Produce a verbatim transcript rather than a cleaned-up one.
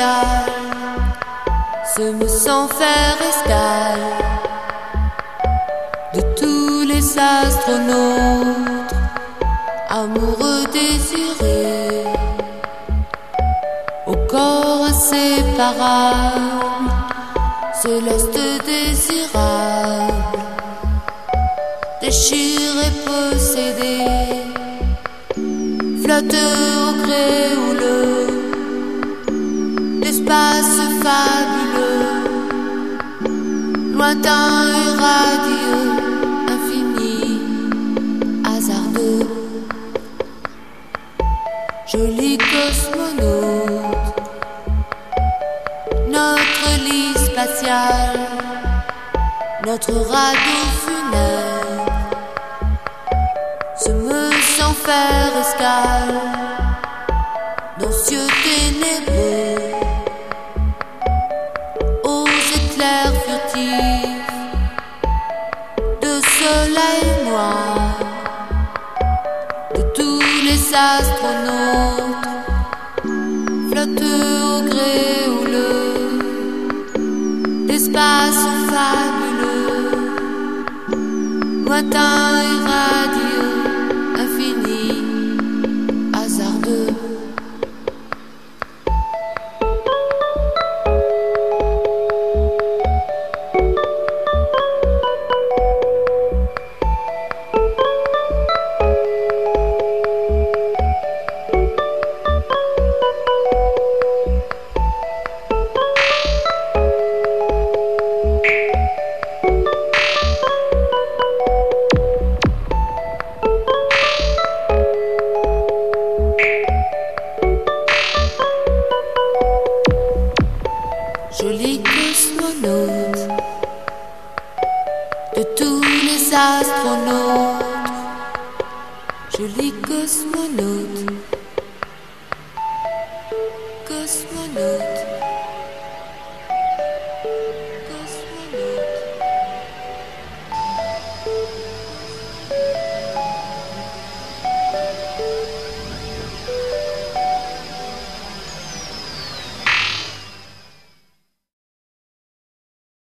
spatial se meut sans faire escale de tous les astronautes amoureux désirés au corps inséparable, céleste désirable, déchiré, possédé, flotte au gré houleux d'espace fabuleux, lointain et radieux, infini, hasardeux. Joli cosmonaute, notre lit spatial, notre radeau funèbre se meut sans faire escale dans cieux ténébreux, aux éclairs furtifs de soleil noir de tous les astronautes, flotteux au gré houleux d'espace fabuleux, lointain et radieux, infini, hasardeux. Joli cosmonaute de tous les astronautes, joli cosmonaute